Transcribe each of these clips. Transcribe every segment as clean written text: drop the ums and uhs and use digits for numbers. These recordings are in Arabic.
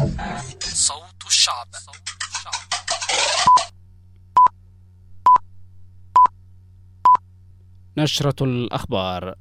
صوت الشعب. نشرة الأخبار.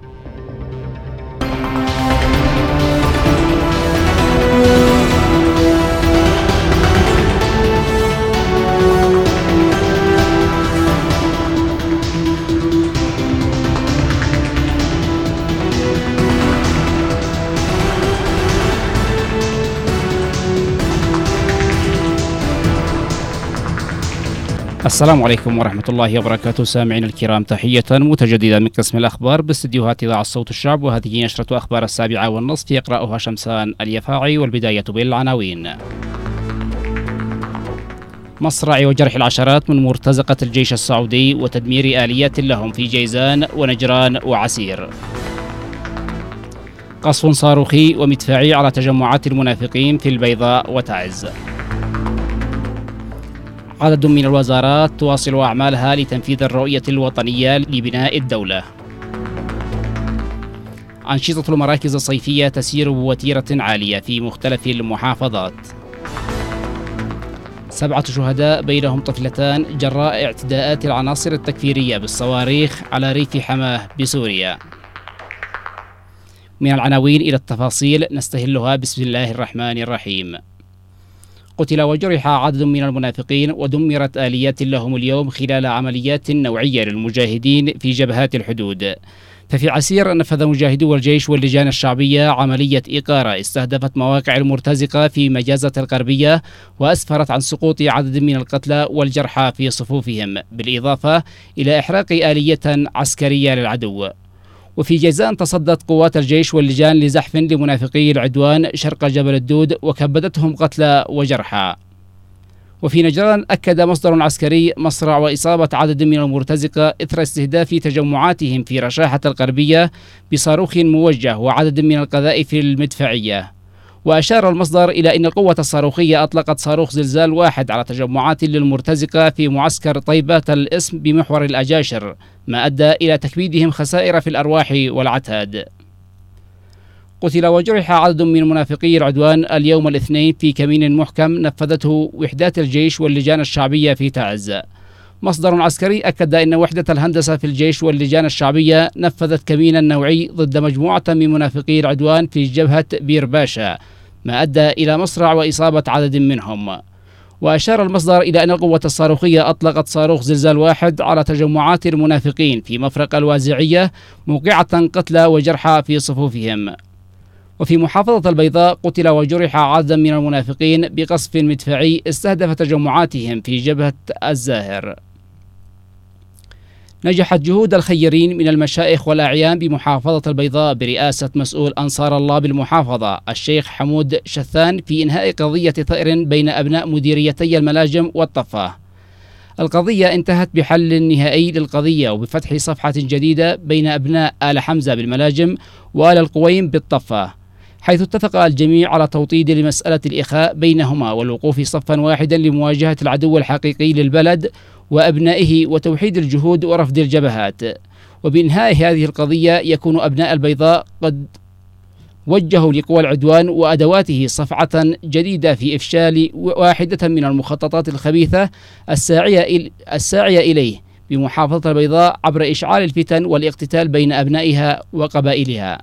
السلام عليكم ورحمة الله وبركاته. سامعين الكرام، تحية متجددة من قسم الأخبار باستديوهات إذاعة صوت الشعب، وهذه نشرة أخبار 7:30 يقرأها شمسان اليفاعي، والبداية بالعناوين. مصرع وجرح العشرات من مرتزقة الجيش السعودي وتدمير آليات لهم في جيزان ونجران وعسير. قصف صاروخي ومدفعي على تجمعات المنافقين في البيضاء وتعز. عدد من الوزارات تواصل أعمالها لتنفيذ الرؤية الوطنية لبناء الدولة. أنشطة المراكز الصيفية تسير بوتيرة عالية في مختلف المحافظات. 7 شهداء بينهم طفلتان جراء اعتداءات العناصر التكفيرية بالصواريخ على ريف حماه بسوريا. من العناوين إلى التفاصيل نستهلها بسم الله الرحمن الرحيم. قتل وجرح عدد من المنافقين ودمرت آليات لهم اليوم خلال عمليات نوعية للمجاهدين في جبهات الحدود. ففي عسير نفذ مجاهدو الجيش واللجان الشعبية عملية إقارة استهدفت مواقع المرتزقة في مجازة الغربية، وأسفرت عن سقوط عدد من القتلى والجرحى في صفوفهم، بالإضافة إلى إحراق آلية عسكرية للعدو. وفي جيزان تصدت قوات الجيش واللجان لزحف لمنافقي العدوان شرق جبل الدود وكبدتهم قتلى وجرحى. وفي نجران أكد مصدر عسكري مصرع وإصابة عدد من المرتزقة إثر استهداف تجمعاتهم في رشاحة الغربية بصاروخ موجه وعدد من القذائف المدفعية. وأشار المصدر إلى أن القوة الصاروخية أطلقت صاروخ زلزال واحد على تجمعات للمرتزقة في معسكر طيبة الاسم بمحور الأجاشر، ما أدى إلى تكبيدهم خسائر في الأرواح والعتاد. قتل وجرح عدد من منافقي العدوان اليوم الاثنين في كمين محكم نفذته وحدات الجيش واللجان الشعبية في تعز. مصدر عسكري أكد أن وحدة الهندسة في الجيش واللجان الشعبية نفذت كمينا نوعي ضد مجموعة من منافقي العدوان في جبهة بير باشا، ما أدى إلى مصرع وإصابة عدد منهم. وأشار المصدر إلى أن القوة الصاروخية أطلقت صاروخ زلزال واحد على تجمعات المنافقين في مفرق الوازعية، موقعة قتلى وجرحى في صفوفهم. وفي محافظة البيضاء قتل وجرح عدد من المنافقين بقصف مدفعي استهدف تجمعاتهم في جبهة الزاهر. نجحت جهود الخيرين من المشايخ والأعيان بمحافظة البيضاء برئاسة مسؤول أنصار الله بالمحافظة الشيخ حمود شثان في إنهاء قضية ثأر بين أبناء مديريتي الملاجم والطفة. القضية انتهت بحل نهائي للقضية وبفتح صفحة جديدة بين أبناء آل حمزة بالملاجم وآل القويم بالطفة، حيث اتفق الجميع على توطيد لمسألة الإخاء بينهما والوقوف صفا واحدا لمواجهة العدو الحقيقي للبلد وأبنائه وتوحيد الجهود ورفض الجبهات. وبإنهاء هذه القضية يكون أبناء البيضاء قد وجهوا لقوى العدوان وأدواته صفعة جديدة في إفشال واحدة من المخططات الخبيثة الساعية إليه بمحافظة البيضاء عبر إشعال الفتن والاقتتال بين أبنائها وقبائلها.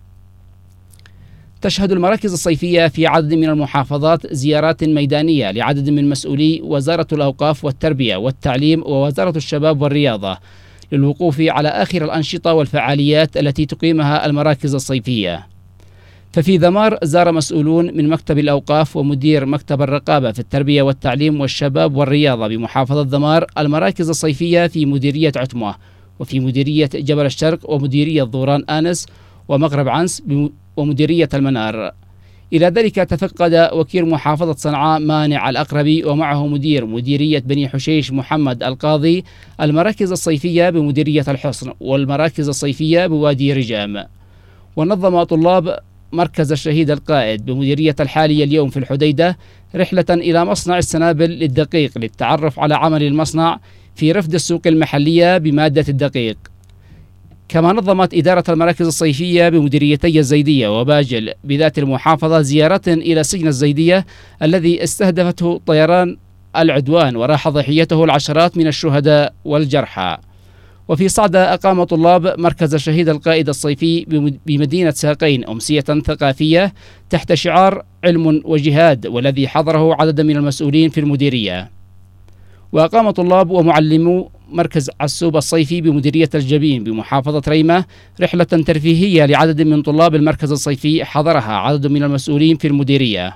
تشهد المراكز الصيفية في عدد من المحافظات زيارات ميدانية لعدد من مسؤولي وزارة الأوقاف والتربية والتعليم ووزارة الشباب والرياضة للوقوف على آخر الأنشطة والفعاليات التي تقيمها المراكز الصيفية. ففي ذمار زار مسؤولون من مكتب الأوقاف ومدير مكتب الرقابة في التربية والتعليم والشباب والرياضة بمحافظة ذمار المراكز الصيفية في مديرية عتمة وفي مديرية جبل الشرق ومديرية ظوران آنس ومغرب عنس ومديرية المنار. إلى ذلك تفقد وكيل محافظة صنعاء مانع الأقربي ومعه مديرية بني حشيش محمد القاضي المراكز الصيفية بمديرية الحصن والمراكز الصيفية بوادي رجام. ونظم طلاب مركز الشهيد القائد بمديرية الحالية اليوم في الحديدة رحلة إلى مصنع السنابل للدقيق للتعرف على عمل المصنع في رفد السوق المحلية بمادة الدقيق. كما نظمت إدارة المراكز الصيفية بمديريتي الزيدية وباجل بذات المحافظة زيارة إلى سجن الزيدية الذي استهدفته طيران العدوان وراح ضحيته العشرات من الشهداء والجرحى. وفي صعدة أقام طلاب مركز شهيد القائد الصيفي بمدينة ساقين أمسية ثقافية تحت شعار علم وجهاد، والذي حضره عدد من المسؤولين في المديرية. وأقام طلاب ومعلمو مركز عسوب الصيفي بمديرية الجبين بمحافظة ريمة رحلة ترفيهية لعدد من طلاب المركز الصيفي حضرها عدد من المسؤولين في المديرية.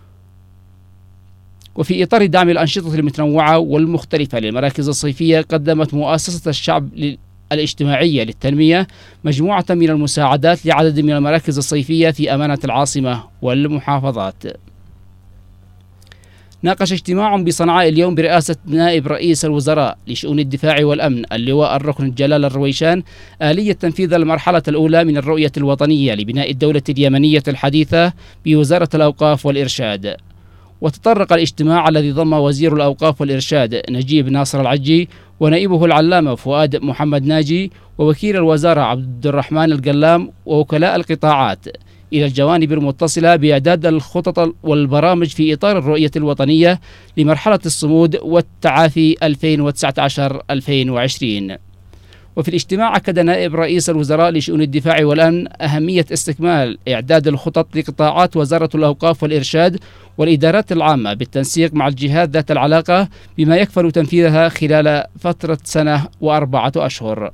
وفي إطار دعم الأنشطة المتنوعة والمختلفة للمراكز الصيفية، قدمت مؤسسة الشعب الاجتماعية للتنمية مجموعة من المساعدات لعدد من المراكز الصيفية في أمانة العاصمة والمحافظات. ناقش اجتماع بصنعاء اليوم برئاسة نائب رئيس الوزراء لشؤون الدفاع والأمن اللواء الركن جلال الرويشان آلية تنفيذ المرحلة الأولى من الرؤية الوطنية لبناء الدولة اليمنية الحديثة بوزارة الأوقاف والإرشاد. وتطرق الاجتماع الذي ضم وزير الأوقاف والإرشاد نجيب ناصر العجي ونائبه العلامة فؤاد محمد ناجي ووكيل الوزارة عبد الرحمن القلام ووكلاء القطاعات إلى الجوانب المتصلة بإعداد الخطط والبرامج في إطار الرؤية الوطنية لمرحلة الصمود والتعافي 2019-2020. وفي الاجتماع أكد نائب رئيس الوزراء لشؤون الدفاع والأمن أهمية استكمال إعداد الخطط لقطاعات وزارة الأوقاف والإرشاد والإدارات العامة بالتنسيق مع الجهات ذات العلاقة بما يكفل تنفيذها خلال فترة سنة و4 أشهر.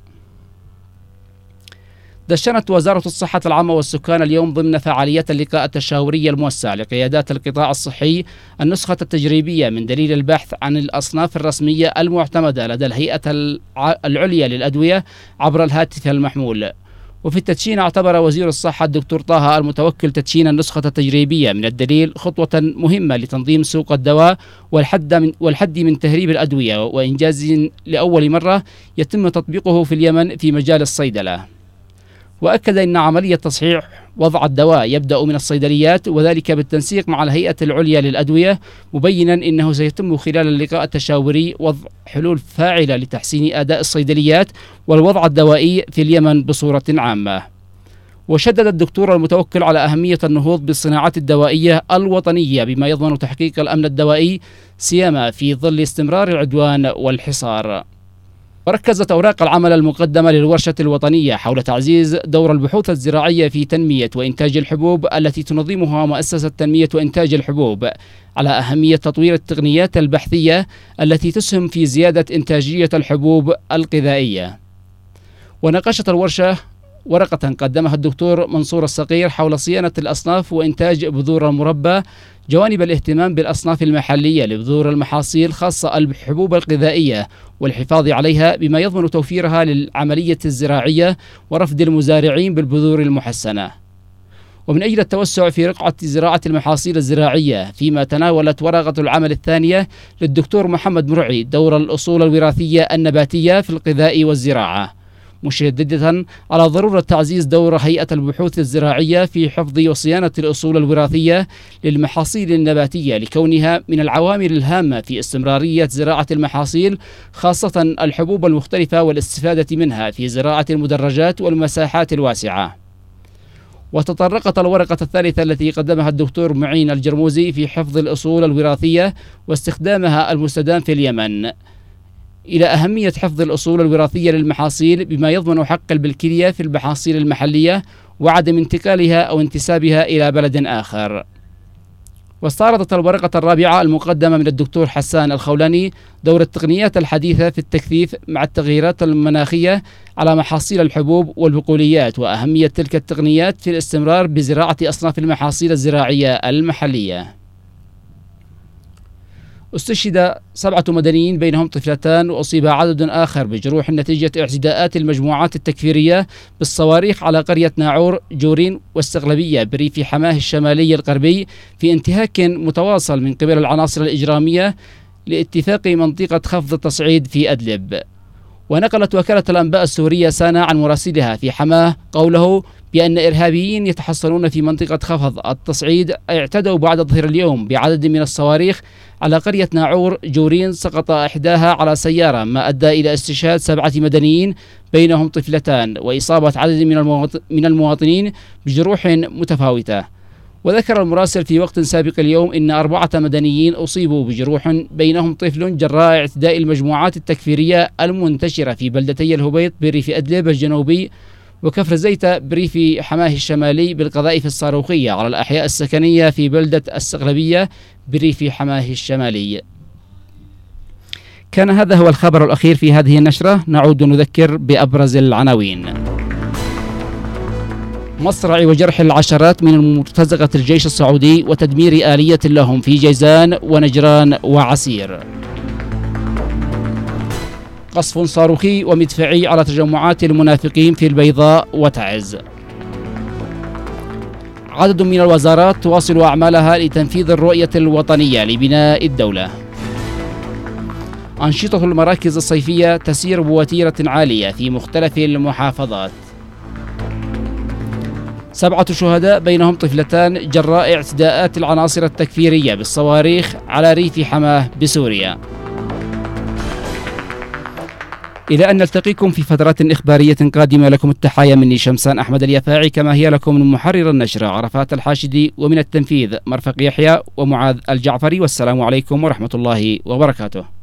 دشنت وزارة الصحة العامة والسكان اليوم ضمن فعاليات اللقاء التشاوري الموسع لقيادات القطاع الصحي النسخة التجريبية من دليل البحث عن الأصناف الرسمية المعتمدة لدى الهيئة العليا للأدوية عبر الهاتف المحمول. وفي التدشين اعتبر وزير الصحة الدكتور طه المتوكل تدشين النسخة التجريبية من الدليل خطوة مهمة لتنظيم سوق الدواء والحد من تهريب الأدوية، وإنجاز لأول مرة يتم تطبيقه في اليمن في مجال الصيدلة. وأكد أن عملية تصحيح وضع الدواء يبدأ من الصيدليات وذلك بالتنسيق مع الهيئة العليا للأدوية، مبينا أنه سيتم خلال اللقاء التشاوري وضع حلول فاعلة لتحسين أداء الصيدليات والوضع الدوائي في اليمن بصورة عامة. وشدد الدكتور المتوكل على أهمية النهوض بالصناعات الدوائية الوطنية بما يضمن تحقيق الأمن الدوائي سيما في ظل استمرار العدوان والحصار. وركزت أوراق العمل المقدمة للورشة الوطنية حول تعزيز دور البحوث الزراعية في تنمية وإنتاج الحبوب التي تنظمها مؤسسة تنمية وإنتاج الحبوب على أهمية تطوير التقنيات البحثية التي تسهم في زيادة إنتاجية الحبوب الغذائية. وناقشت الورشة ورقة قدمها الدكتور منصور الصقير حول صيانة الأصناف وإنتاج بذور المربى، جوانب الاهتمام بالأصناف المحلية لبذور المحاصيل خاصة الحبوب الغذائية والحفاظ عليها بما يضمن توفيرها للعملية الزراعية ورفد المزارعين بالبذور المحسنة. ومن أجل التوسع في رقعة زراعة المحاصيل الزراعية، فيما تناولت ورقة العمل الثانية للدكتور محمد مرعي دور الأصول الوراثية النباتية في الغذاء والزراعة، مشددة على ضرورة تعزيز دور هيئة البحوث الزراعية في حفظ وصيانة الأصول الوراثية للمحاصيل النباتية لكونها من العوامل الهامة في استمرارية زراعة المحاصيل خاصة الحبوب المختلفة والاستفادة منها في زراعة المدرجات والمساحات الواسعة. وتطرقت الورقة الثالثة التي قدمها الدكتور معين الجرموزي في حفظ الأصول الوراثية واستخدامها المستدام في اليمن إلى أهمية حفظ الأصول الوراثية للمحاصيل بما يضمن حق الملكية في المحاصيل المحلية وعدم انتقالها أو انتسابها إلى بلد آخر. واستعرضت الورقة الرابعة المقدمة من الدكتور حسان الخولاني دور التقنيات الحديثة في التكثيف مع التغييرات المناخية على محاصيل الحبوب والبقوليات وأهمية تلك التقنيات في الاستمرار بزراعة أصناف المحاصيل الزراعية المحلية. استشهد 7 مدنيين بينهم طفلتان، وأصيب عدد آخر بجروح نتيجة اعتداءات المجموعات التكفيرية بالصواريخ على قرية ناعور جورين واستغلبية بريف حماه الشمالي الغربي في انتهاك متواصل من قبل العناصر الإجرامية لاتفاق منطقة خفض التصعيد في أدلب. ونقلت وكالة الأنباء السورية سانا عن مراسلها في حماه قوله بأن إرهابيين يتحصنون في منطقة خفض التصعيد اعتدوا بعد ظهر اليوم بعدد من الصواريخ على قرية ناعور جورين، سقط إحداها على سيارة، ما أدى إلى استشهاد 7 مدنيين بينهم طفلتان وإصابة عدد من المواطنين بجروح متفاوتة. وذكر المراسل في وقت سابق اليوم إن 4 مدنيين أصيبوا بجروح بينهم طفل جراء اعتداء المجموعات التكفيرية المنتشرة في بلدتي الهبيط بريف أدلب الجنوبي وكفر زيتة بريف حماه الشمالي بالقذائف الصاروخية على الأحياء السكنية في بلدة السغلبية بريف حماه الشمالي. كان هذا هو الخبر الأخير في هذه النشرة. نعود نذكر بأبرز العناوين. مصرع وجرح العشرات من مرتزقة الجيش السعودي وتدمير آلية لهم في جيزان ونجران وعسير. قصف صاروخي ومدفعي على تجمعات المنافقين في البيضاء وتعز. عدد من الوزارات تواصل أعمالها لتنفيذ الرؤية الوطنية لبناء الدولة. أنشطة المراكز الصيفية تسير بوتيرة عالية في مختلف المحافظات. 7 شهداء بينهم طفلتان جراء اعتداءات العناصر التكفيرية بالصواريخ على ريف حماه بسوريا. إلى أن نلتقيكم في فترات إخبارية قادمة، لكم التحايا مني شمسان أحمد اليافاعي، كما هي لكم من محرر النشر عرفات الحاشدي، ومن التنفيذ مرفق يحيى ومعاذ الجعفري. والسلام عليكم ورحمة الله وبركاته.